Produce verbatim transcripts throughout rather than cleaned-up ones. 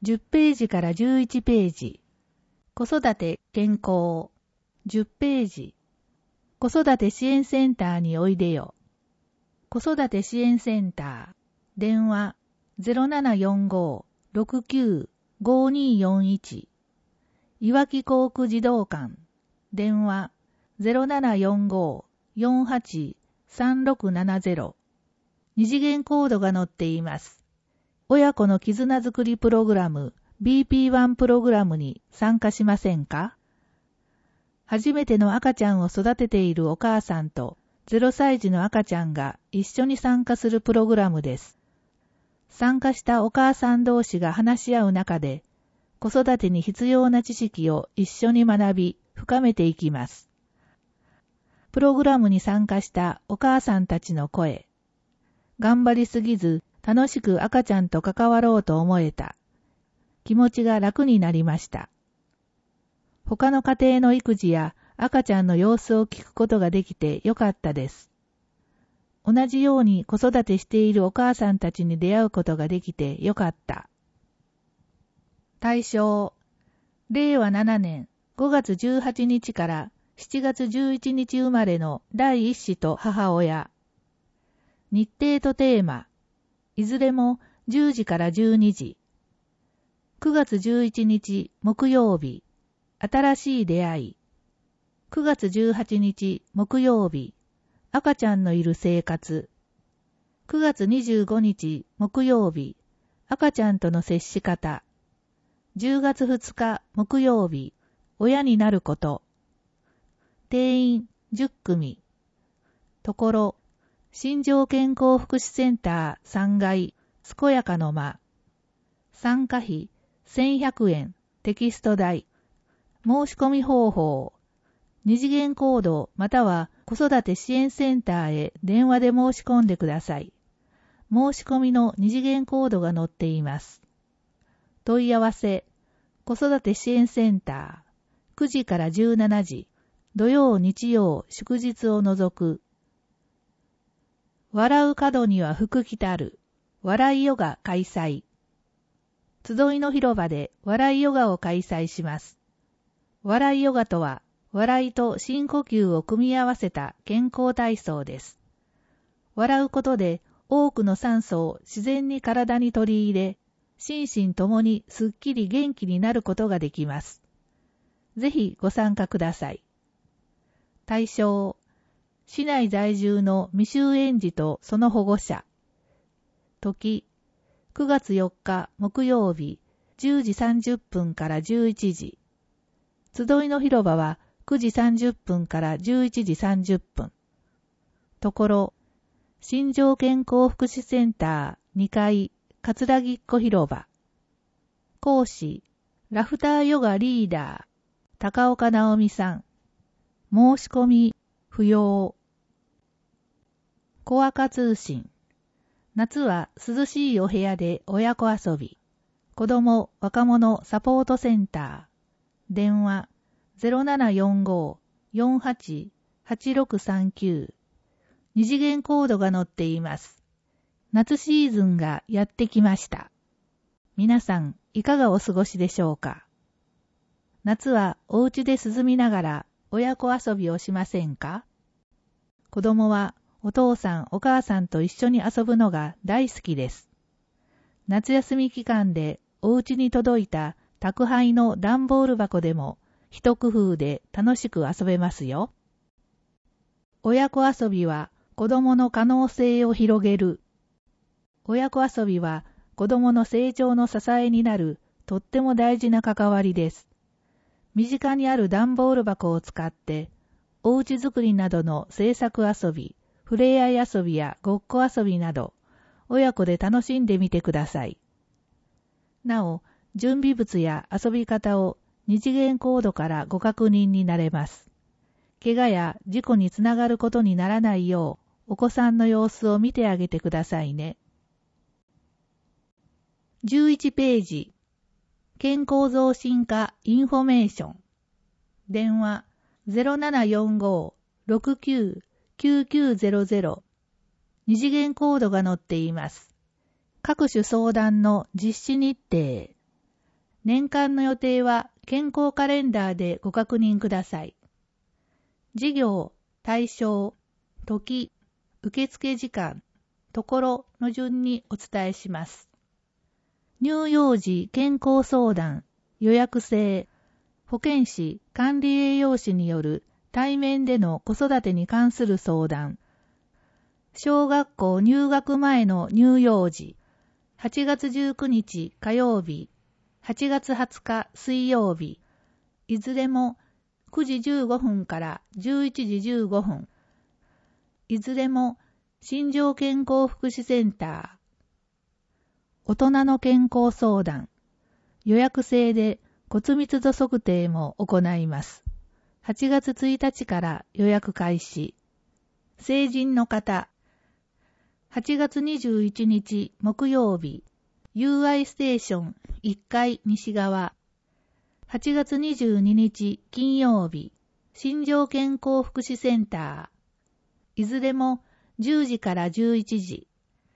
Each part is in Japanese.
じゅっページからじゅういちページ。子育て健康。じゅっページ。子育て支援センターにおいでよ。子育て支援センター。電話 ゼロななよんご ろくきゅう ごによんいち。いわき航空児童館。電話 ゼロななよんご よんはち さんろくななゼロ。二次元コードが載っています。親子の絆づくりプログラム ビーピーワン プログラムに参加しませんか？初めての赤ちゃんを育てているお母さんとゼロさい児の赤ちゃんが一緒に参加するプログラムです。参加したお母さん同士が話し合う中で子育てに必要な知識を一緒に学び深めていきます。プログラムに参加したお母さんたちの声。頑張りすぎず楽しく赤ちゃんと関わろうと思えた。気持ちが楽になりました。他の家庭の育児や赤ちゃんの様子を聞くことができてよかったです。同じように子育てしているお母さんたちに出会うことができてよかった。対象、れいわななねんごがつじゅうはちにちからしちがつじゅういちにち生まれの第一子と母親。日程とテーマ、いずれもじゅうじからじゅうにじ。くがつじゅういちにち木曜日、新しい出会い。くがつじゅうはちにち木曜日、赤ちゃんのいる生活。くがつにじゅうごにち木曜日、赤ちゃんとの接し方。じゅうがつふつか木曜日、親になること。定員じゅっくみ。ところ、新庄健康福祉センターさんがい、健やかの間。参加費せんひゃくえん、テキスト代。申し込み方法。二次元コードまたは子育て支援センターへ電話で申し込んでください。申し込みの二次元コードが載っています。問い合わせ。子育て支援センター。くじからじゅうしちじ。土曜日曜祝日を除く。笑う角には福来たる。笑いヨガ開催。集いの広場で笑いヨガを開催します。笑いヨガとは、笑いと深呼吸を組み合わせた健康体操です。笑うことで多くの酸素を自然に体に取り入れ、心身ともにすっきり元気になることができます。ぜひご参加ください。対象、市内在住の未就園児とその保護者。時、くがつよっか木曜日、じゅうじさんじゅっぷんからじゅういちじ。集いの広場はくじさんじゅっぷんからじゅういちじさんじゅっぷん。ところ、新庄健康福祉センターにかい、桂木っ子広場。講師、ラフターヨガリーダー、高岡直美さん。申し込み、不要。小赤通信。夏は涼しいお部屋で親子遊び。子ども若者サポートセンター。電話 ゼロななよんご よんはち はちろくさんきゅう。二次元コードが載っています。夏シーズンがやってきました。皆さんいかがお過ごしでしょうか？夏はお家で涼みながら親子遊びをしませんか？子供はお父さんお母さんと一緒に遊ぶのが大好きです。夏休み期間でお家に届いた宅配の段ボール箱でも一工夫で楽しく遊べますよ。親子遊びは子供の可能性を広げる。親子遊びは子供の成長の支えになるとっても大事な関わりです。身近にある段ボール箱を使っておうち作りなどの制作遊び、ふれあい遊びやごっこ遊びなど親子で楽しんでみてください。なお、準備物や遊び方を二次元コードからご確認になれます。怪我や事故につながることにならないようお子さんの様子を見てあげてくださいね。じゅういちページ。健康増進課インフォメーション。電話 ゼロななよんご ろくきゅう きゅうきゅうゼロゼロ。二次元コードが載っています。各種相談の実施日程。 年間の予定は健康カレンダーでご確認ください。事業、対象、時、受付時間、ところの順にお伝えします。乳幼児健康相談、予約制、保健師、管理栄養士による対面での子育てに関する相談、小学校入学前の乳幼児、はちがつじゅうくにち火曜日、はちがつはつか水曜日、いずれもくじじゅうごふんからじゅういちじじゅうごふん、いずれも新庄健康福祉センター、大人の健康相談、予約制で骨密度測定も行います。はちがつついたちから予約開始。成人の方、はちがつにじゅういちにち木曜日、ユーアイ ステーションいっかい西側。はちがつにじゅうににち金曜日、新庄健康福祉センター。いずれもじゅうじからじゅういちじ。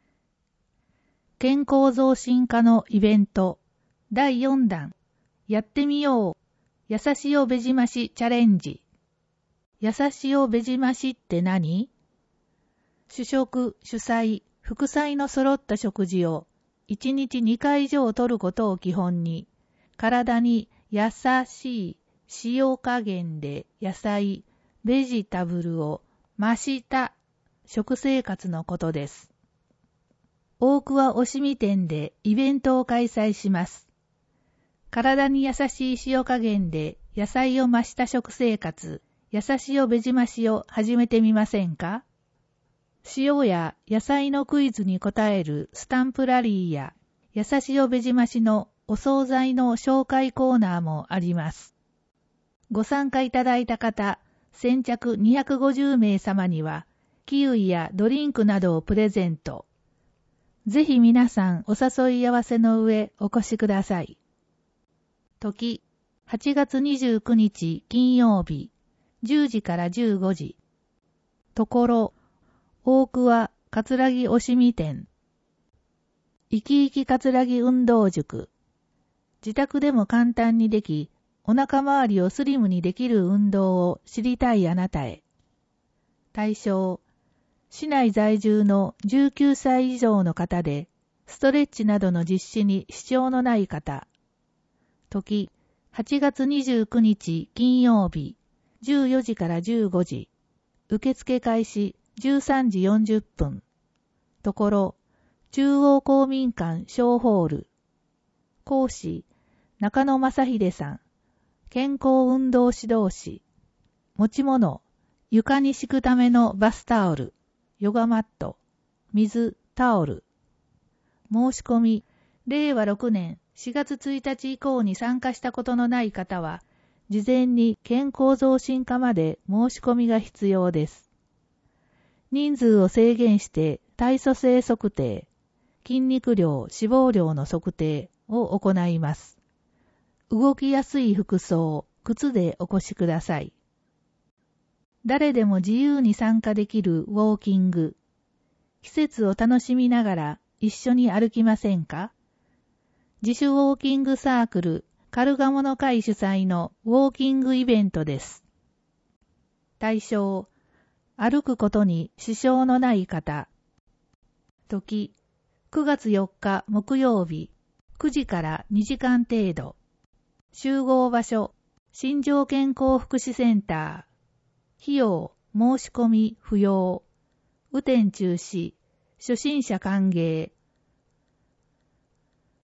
健康増進化のイベント、だいよんだん、やってみよう、やさしおべじましチャレンジ。やさしおべじましって何？主食、主菜、副菜の揃った食事をいちにちにかい以上とることを基本に、体に優しい塩加減で野菜、ベジタブルを増した食生活のことです。大桑おしみ店でイベントを開催します。体に優しい塩加減で野菜を増した食生活、やさしおべじましを始めてみませんか？塩や野菜のクイズに答えるスタンプラリーや、やさしおべじましのお惣菜の紹介コーナーもあります。ご参加いただいた方、先着にひゃくごじゅうめい様には、キウイやドリンクなどをプレゼント。ぜひ皆さんお誘い合わせの上お越しください。時、はちがつにじゅうくにち金曜日、じゅうじからじゅうごじ。ところ、大桑葛城おしみ店。生き生き葛城運動塾。自宅でも簡単にでき、お腹周りをスリムにできる運動を知りたいあなたへ。対象、市内在住のじゅうきゅうさい以上の方で、ストレッチなどの実施に支障のない方。時、はちがつにじゅうくにち金曜日、じゅうよじからじゅうごじ。受付開始じゅうさんじよんじゅっぷん。ところ、中央公民館小ホール。講師、中野正秀さん。健康運動指導士。持ち物、床に敷くためのバスタオル、ヨガマット、水、タオル。申し込み、れいわろくねんしがつついたち以降に参加したことのない方は、事前に健康増進課まで申し込みが必要です。人数を制限して体組成測定、筋肉量、脂肪量の測定を行います。動きやすい服装、靴でお越しください。誰でも自由に参加できるウォーキング。季節を楽しみながら一緒に歩きませんか？自主ウォーキングサークルカルガモの会主催のウォーキングイベントです。対象、歩くことに支障のない方。時、くがつよっか木曜日、くじからにじかん程度。集合場所、新庄健康福祉センター。費用、申し込み不要。雨天中止、初心者歓迎。